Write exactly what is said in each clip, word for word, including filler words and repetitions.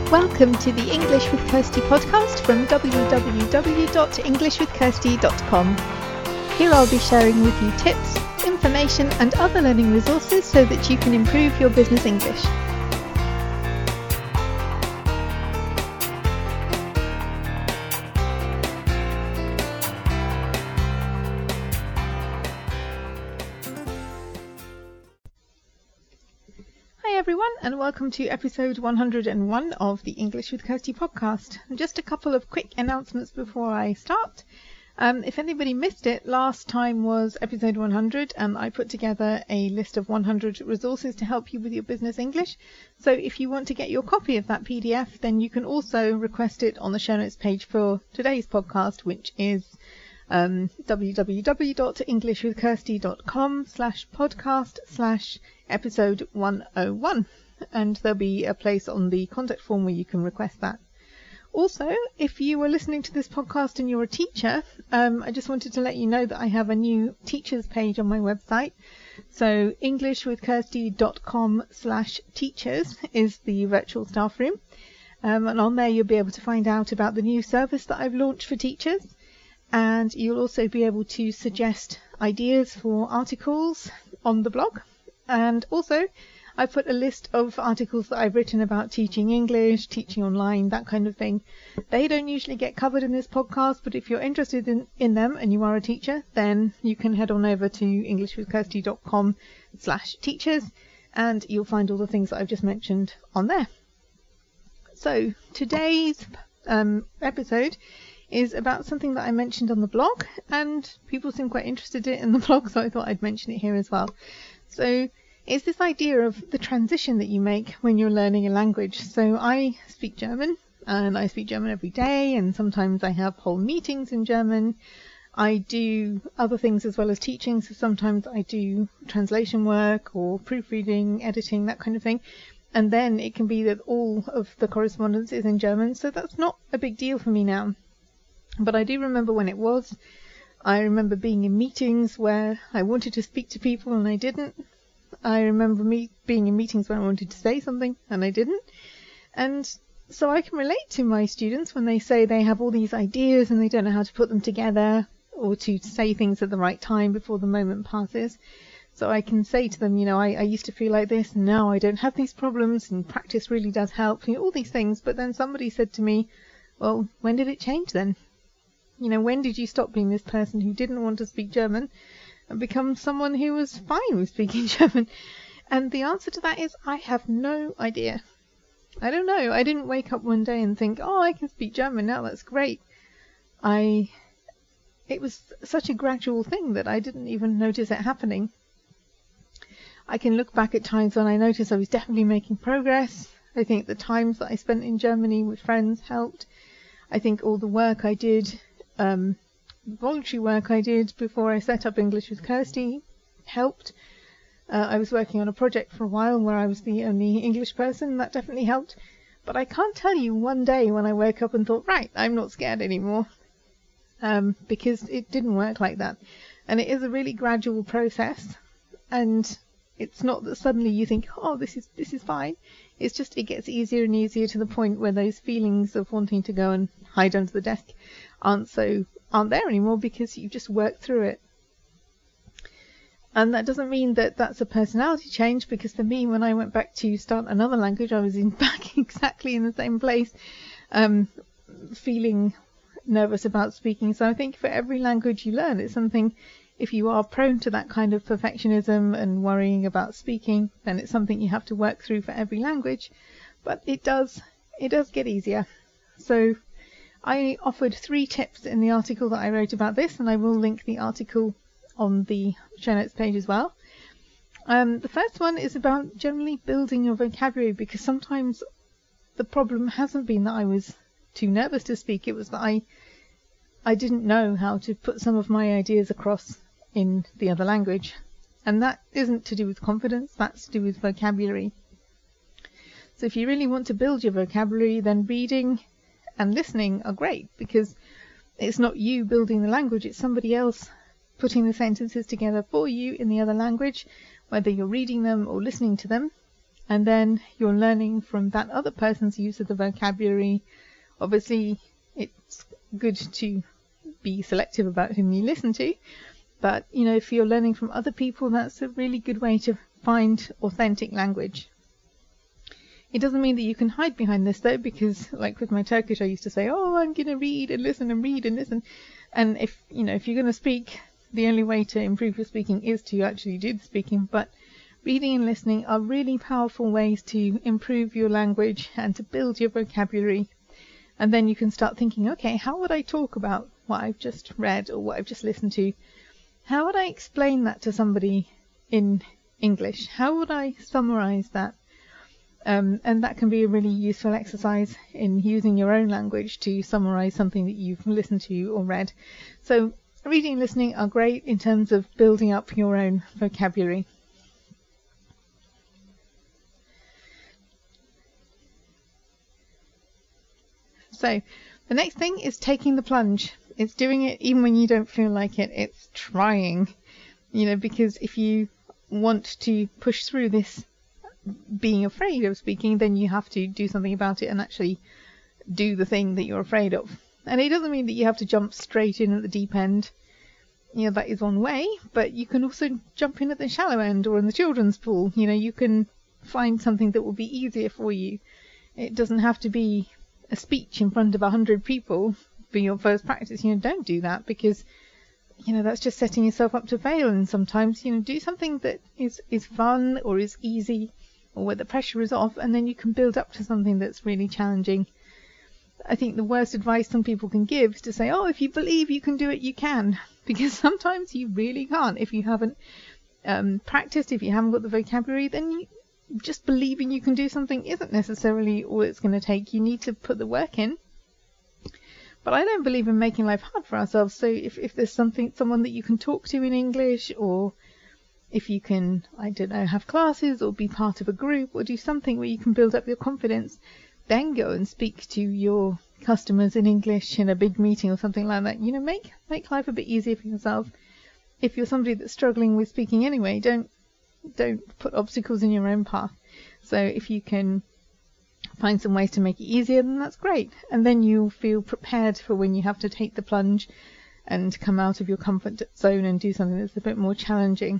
Welcome to the English with Kirsty podcast from w w w dot english with kirsty dot com. Here I'll be sharing with you tips, information and other learning resources so that you can improve your business English. Everyone, and welcome to episode one hundred and one of the English with Kirsty podcast. Just a couple of quick announcements before I start. Um, if anybody missed it, last time was episode one hundred and I put together a list of one hundred resources to help you with your business English. So if you want to get your copy of that P D F, then you can also request it on the show notes page for today's podcast, which is um, w w w dot english with kirsty dot com slash podcast slash episode one oh one, and there'll be a place on the contact form where you can request that. Also, if you were listening to this podcast and you're a teacher, um, I just wanted to let you know that I have a new teachers page on my website. So english with kirsty dot com slash teachers is the virtual staff room, um, and on there you'll be able to find out about the new service that I've launched for teachers, and you'll also be able to suggest ideas for articles on the blog. And also, I put a list of articles that I've written about teaching English, teaching online, that kind of thing. They don't usually get covered in this podcast, but if you're interested in, in them and you are a teacher, then you can head on over to english with kirsty dot com slash teachers and you'll find all the things that I've just mentioned on there. So, today's um, episode is about something that I mentioned on the blog, and people seem quite interested in it in the blog, so I thought I'd mention it here as well. So it's this idea of the transition that you make when you're learning a language. So I speak German, and I speak German every day, and sometimes I have whole meetings in German. I do other things as well as teaching, so sometimes I do translation work or proofreading, editing, that kind of thing. And then it can be that all of the correspondence is in German, so that's not a big deal for me now. But I do remember when it was. I remember being in meetings where I wanted to speak to people and I didn't. I remember me being in meetings where I wanted to say something and I didn't. And so I can relate to my students when they say they have all these ideas and they don't know how to put them together or to say things at the right time before the moment passes. So I can say to them, you know, I, I used to feel like this and now I don't have these problems, and practice really does help, you know, all these things. But then somebody said to me, well, when did it change then? You know, when did you stop being this person who didn't want to speak German and become someone who was fine with speaking German? And the answer to that is, I have no idea. I don't know. I didn't wake up one day and think, oh, I can speak German now, that's great. I, it was such a gradual thing that I didn't even notice it happening. I can look back at times when I noticed I was definitely making progress. I think the times that I spent in Germany with friends helped. I think all the work I did Um, voluntary work I did before I set up English with Kirsty helped. Uh, I was working on a project for a while where I was the only English person. That definitely helped. But I can't tell you one day when I woke up and thought, right, I'm not scared anymore. Um, because it didn't work like that. And it is a really gradual process. And it's not that suddenly you think, oh, this is this is fine. It's just it gets easier and easier to the point where those feelings of wanting to go and hide under the desk aren't so aren't there anymore, because you just work through it. And that doesn't mean that that's a personality change, because for me, when I went back to start another language, I was in back exactly in the same place, um, feeling nervous about speaking. So I think for every language you learn, it's something. If you are prone to that kind of perfectionism and worrying about speaking, then it's something you have to work through for every language. But it does it does get easier. So I offered three tips in the article that I wrote about this, and I will link the article on the show notes page as well. Um, the first one is about generally building your vocabulary, because sometimes the problem hasn't been that I was too nervous to speak. It was that I I didn't know how to put some of my ideas across in the other language. And that isn't to do with confidence, that's to do with vocabulary. So if you really want to build your vocabulary, then reading and listening are great, because it's not you building the language, it's somebody else putting the sentences together for you in the other language, whether you're reading them or listening to them. and then you're learning from that other person's use of the vocabulary. Obviously, it's good to be selective about whom you listen to, but you know, if you're learning from other people, that's a really good way to find authentic language. It doesn't mean that you can hide behind this though, because like with my Turkish, I used to say, oh, I'm going to read and listen and read and listen. And if, you know, if you're going to speak, the only way to improve your speaking is to actually do the speaking. But reading and listening are really powerful ways to improve your language and to build your vocabulary. And then you can start thinking, okay, how would I talk about what I've just read or what I've just listened to? How would I explain that to somebody in English? How would I summarize that? Um, and that can be a really useful exercise in using your own language to summarize something that you've listened to or read. So reading and listening are great in terms of building up your own vocabulary. So the next thing is taking the plunge. It's doing it even when you don't feel like it. It's trying, you know, because if you want to push through this being afraid of speaking, then you have to do something about it and actually do the thing that you're afraid of. And it doesn't mean that you have to jump straight in at the deep end. You know, that is one way, but you can also jump in at the shallow end or in the children's pool. You know, you can find something that will be easier for you. It doesn't have to be a speech in front of a hundred people for your first practice. You know, don't do that, because you know, that's just setting yourself up to fail. And sometimes, you know, do something that is, is fun or is easy or where the pressure is off, and then you can build up to something that's really challenging. I think the worst advice some people can give is to say, oh, if you believe you can do it, you can. Because sometimes you really can't. If you haven't um, practiced, if you haven't got the vocabulary, then you, just believing you can do something isn't necessarily all it's going to take. You need to put the work in. But I don't believe in making life hard for ourselves. So if, if there's something, someone that you can talk to in English, or if you can, I don't know, have classes or be part of a group or do something where you can build up your confidence, then go and speak to your customers in English in a big meeting or something like that. You know, make, make life a bit easier for yourself. If you're somebody that's struggling with speaking anyway, don't, don't put obstacles in your own path. So if you can find some ways to make it easier, then that's great. And then you'll feel prepared for when you have to take the plunge and come out of your comfort zone and do something that's a bit more challenging.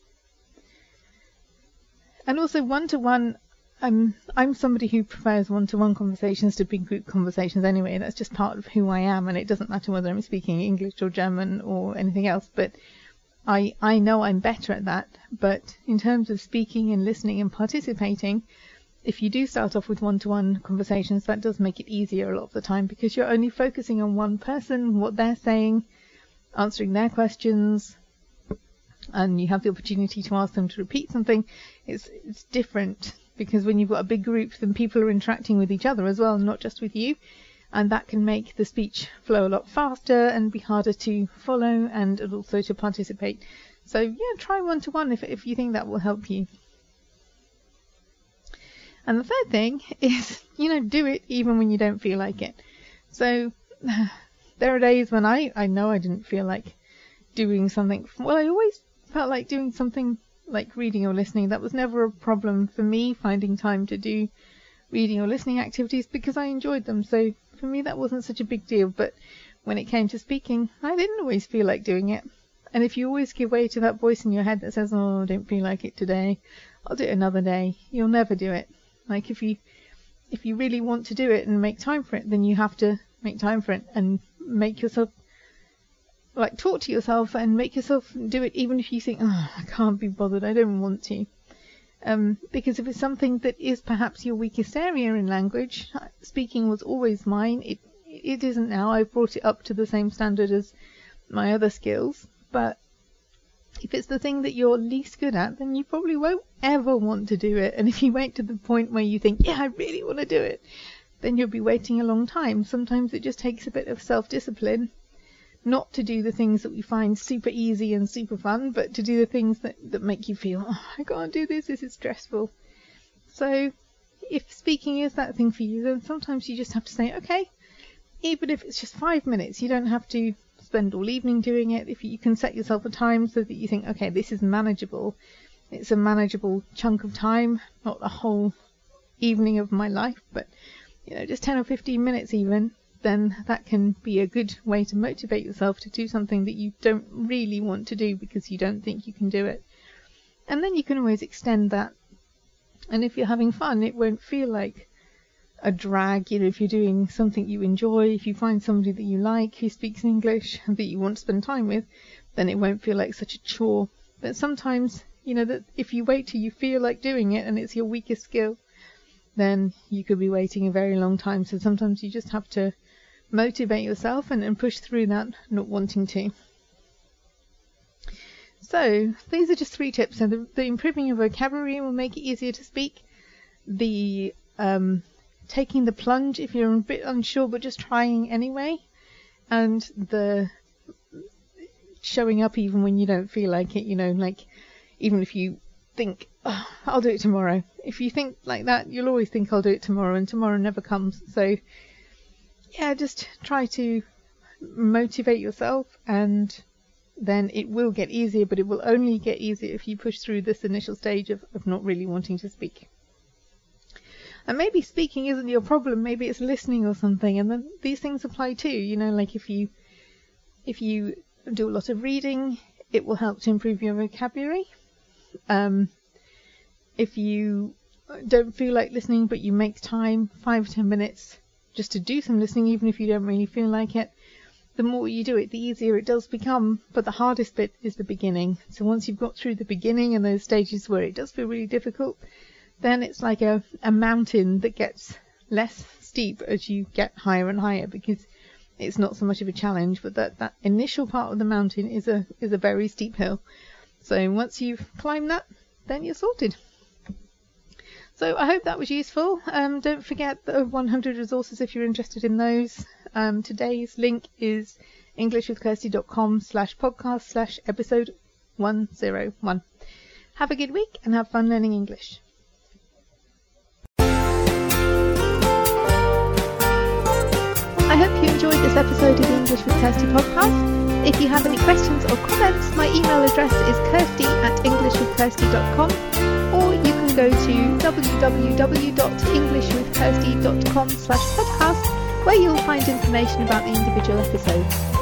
And also one-to-one, um, I'm somebody who prefers one-to-one conversations to big group conversations anyway. That's just part of who I am, and it doesn't matter whether I'm speaking English or German or anything else. But I, I know I'm better at that. But in terms of speaking and listening and participating, if you do start off with one-to-one conversations, that does make it easier a lot of the time, because you're only focusing on one person, what they're saying, answering their questions, and you have the opportunity to ask them to repeat something. It's, it's different, because when you've got a big group, then people are interacting with each other as well, not just with you, and that can make the speech flow a lot faster and be harder to follow and also to participate. So yeah, try one-to-one if, if you think that will help you. And the third thing is, you know, do it even when you don't feel like it. So there are days when I, I know I didn't feel like doing something. Well, I always felt like doing something like reading or listening. That was never a problem for me, finding time to do reading or listening activities, because I enjoyed them. So for me, that wasn't such a big deal. But when it came to speaking, I didn't always feel like doing it. And if you always give way to that voice in your head that says, oh, I don't feel like it today, I'll do it another day, you'll never do it. Like if you if you really want to do it and make time for it, then you have to make time for it and make yourself, like, talk to yourself and make yourself do it, even if you think, oh, I can't be bothered, I don't want to. Um, because if it's something that is perhaps your weakest area in language, speaking was always mine. It it isn't now. I've brought it up to the same standard as my other skills. But if it's the thing that you're least good at, then you probably won't ever want to do it. And if you wait to the point where you think, yeah, I really want to do it, then you'll be waiting a long time. Sometimes it just takes a bit of self-discipline, not to do the things that we find super easy and super fun, but to do the things that, that make you feel, oh, I can't do this, this is stressful. So if speaking is that thing for you, then sometimes you just have to say, okay, even if it's just five minutes, you don't have to spend all evening doing it. If you can set yourself a time so that you think, okay, this is manageable, it's a manageable chunk of time, not a whole evening of my life, but you know, just ten or fifteen minutes even, then that can be a good way to motivate yourself to do something that you don't really want to do because you don't think you can do it. And then you can always extend that. And if you're having fun, it won't feel like a drag. You know, if you're doing something you enjoy, if you find somebody that you like who speaks English and that you want to spend time with, then it won't feel like such a chore. But sometimes, you know, that if you wait till you feel like doing it and it's your weakest skill, then you could be waiting a very long time. So sometimes you just have to motivate yourself and, and push through that not wanting to. So these are just three tips. So the, the improving your vocabulary will make it easier to speak. The um, taking the plunge if you're a bit unsure but just trying anyway. And the showing up even when you don't feel like it, you know, like even if you think, oh, I'll do it tomorrow. If you think like that, you'll always think I'll do it tomorrow, and tomorrow never comes. So yeah, just try to motivate yourself, and then it will get easier, but it will only get easier if you push through this initial stage of, of not really wanting to speak. And maybe speaking isn't your problem, maybe it's listening or something, and then these things apply too. You know, like if you if you do a lot of reading, it will help to improve your vocabulary. Um, if you don't feel like listening but you make time, five or ten minutes just to do some listening, even if you don't really feel like it, the more you do it, the easier it does become. But the hardest bit is the beginning. So once you've got through the beginning and those stages where it does feel really difficult, then it's like a, a mountain that gets less steep as you get higher and higher, because it's not so much of a challenge, but that, that initial part of the mountain is a is a very steep hill. So once you've climbed that, then you're sorted. So I hope that was useful. Um, don't forget the one hundred resources if you're interested in those. Um, today's link is englishwithkirsty.com slash podcast slash episode one oh one. Have a good week and have fun learning English. I hope you enjoyed this episode of the English with Kirsty podcast. If you have any questions or comments, my email address is kirsty at englishwithkirsty dot com, or you can go to w w w dot englishwithkirsty dot com slash podcast, where you'll find information about the individual episodes.